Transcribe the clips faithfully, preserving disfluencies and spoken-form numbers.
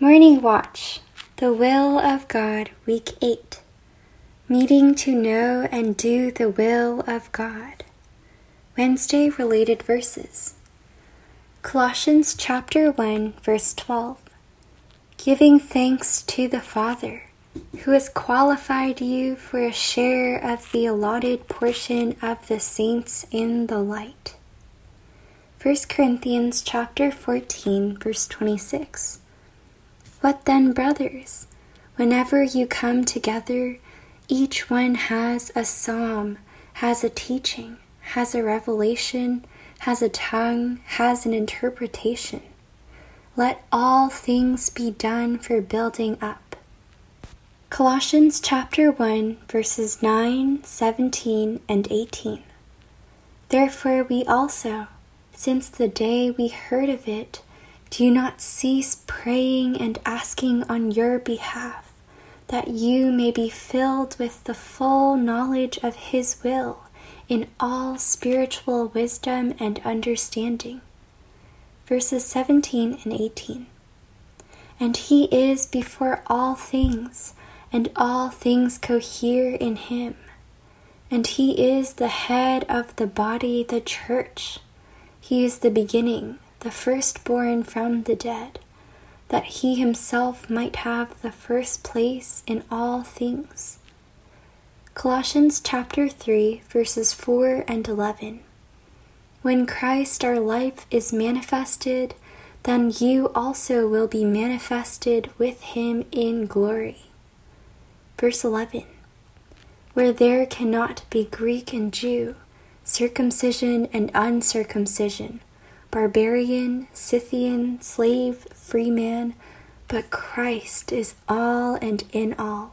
Morning Watch, The Will of God, Week eight. Meeting to know and do the will of God. Wednesday related verses. Colossians chapter one, verse twelve. Giving thanks to the Father, who has qualified you for a share of the allotted portion of the saints in the light. First Corinthians chapter fourteen, verse twenty-six. What then, brothers? Whenever you come together, each one has a psalm, has a teaching, has a revelation, has a tongue, has an interpretation. Let all things be done for building up. Colossians chapter one, verses nine, seventeen, and eighteen. Therefore we also, since the day we heard of it, do not cease praying and asking on your behalf, that you may be filled with the full knowledge of His will in all spiritual wisdom and understanding. Verses seventeen and eighteen. And He is before all things, and all things cohere in Him. And He is the head of the body, the church. He is the beginning, the firstborn from the dead, that He Himself might have the first place in all things. Colossians chapter three, verses four and eleven. When Christ our life is manifested, then you also will be manifested with Him in glory. Verse eleven. Where there cannot be Greek and Jew, circumcision and uncircumcision, barbarian, Scythian, slave, free man, but Christ is all and in all.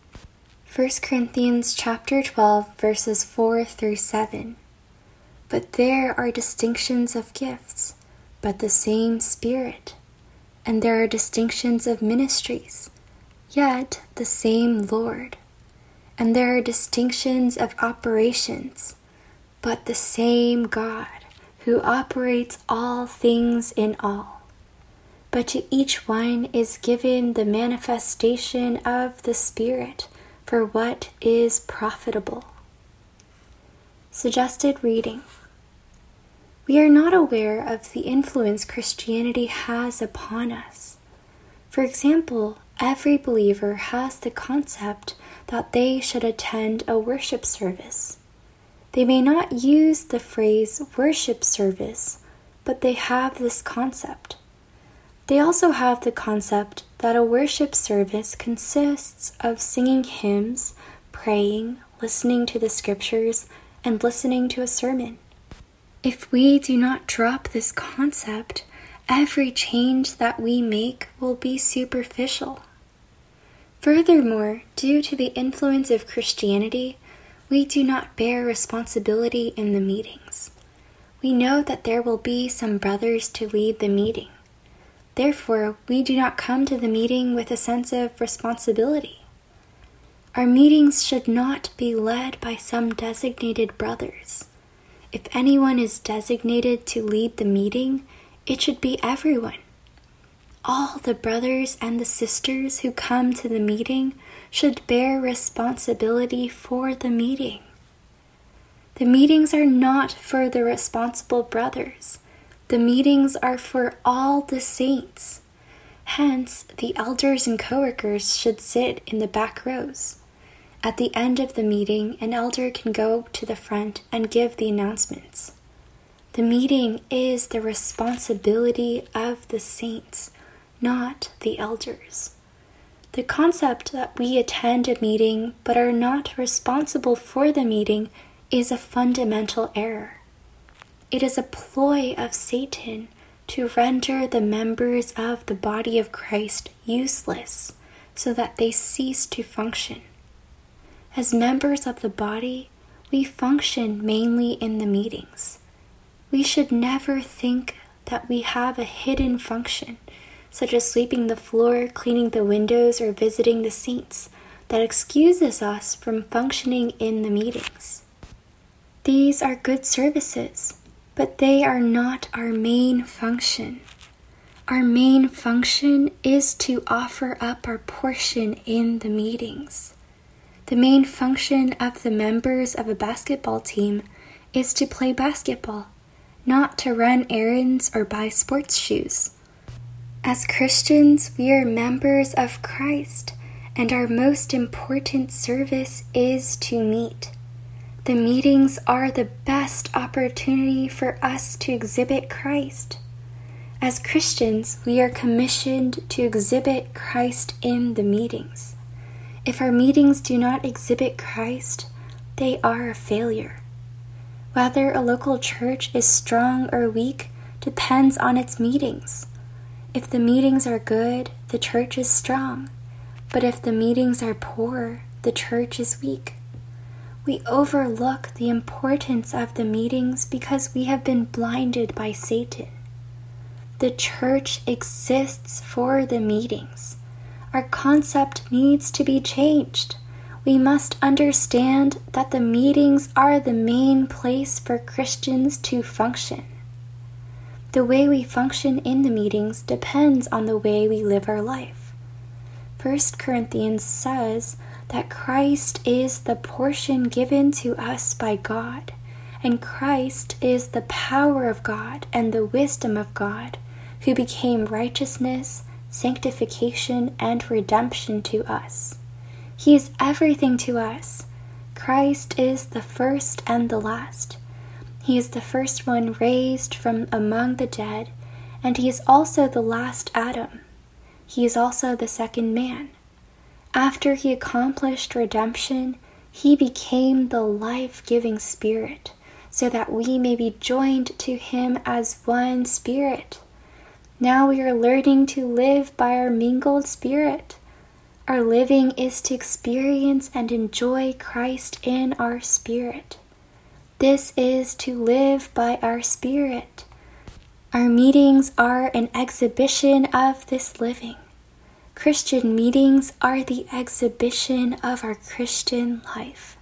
First Corinthians chapter twelve, verses four through seven. But there are distinctions of gifts, but the same Spirit. And there are distinctions of ministries, yet the same Lord. And there are distinctions of operations, but the same God, who operates all things in all. But to each one is given the manifestation of the Spirit for what is profitable. Suggested reading. We are not aware of the influence Christianity has upon us. For example, every believer has the concept that they should attend a worship service. They may not use the phrase worship service, but they have this concept. They also have the concept that a worship service consists of singing hymns, praying, listening to the scriptures, and listening to a sermon. If we do not drop this concept, every change that we make will be superficial. Furthermore, due to the influence of Christianity, we do not bear responsibility in the meetings. We know that there will be some brothers to lead the meeting. Therefore, we do not come to the meeting with a sense of responsibility. Our meetings should not be led by some designated brothers. If anyone is designated to lead the meeting, it should be everyone. All the brothers and the sisters who come to the meeting should bear responsibility for the meeting. The meetings are not for the responsible brothers. The meetings are for all the saints. Hence, the elders and co-workers should sit in the back rows. At the end of the meeting, an elder can go to the front and give the announcements. The meeting is the responsibility of the saints, not the elders. The concept that we attend a meeting but are not responsible for the meeting is a fundamental error. It is a ploy of Satan to render the members of the body of Christ useless so that they cease to function. As members of the body, we function mainly in the meetings. We should never think that we have a hidden function, such as sweeping the floor, cleaning the windows, or visiting the saints, that excuses us from functioning in the meetings. These are good services, but they are not our main function. Our main function is to offer up our portion in the meetings. The main function of the members of a basketball team is to play basketball, not to run errands or buy sports shoes. As Christians, we are members of Christ, and our most important service is to meet. The meetings are the best opportunity for us to exhibit Christ. As Christians, we are commissioned to exhibit Christ in the meetings. If our meetings do not exhibit Christ, they are a failure. Whether a local church is strong or weak depends on its meetings. If the meetings are good, the church is strong. But if the meetings are poor, the church is weak. We overlook the importance of the meetings because we have been blinded by Satan. The church exists for the meetings. Our concept needs to be changed. We must understand that the meetings are the main place for Christians to function. The way we function in the meetings depends on the way we live our life. First Corinthians says that Christ is the portion given to us by God, and Christ is the power of God and the wisdom of God, who became righteousness, sanctification, and redemption to us. He is everything to us. Christ is the first and the last. He is the first one raised from among the dead, and he is also the last Adam. He is also the second man. After he accomplished redemption, he became the life-giving Spirit, so that we may be joined to him as one Spirit. Now we are learning to live by our mingled spirit. Our living is to experience and enjoy Christ in our spirit. This is to live by our spirit. Our meetings are an exhibition of this living. Christian meetings are the exhibition of our Christian life.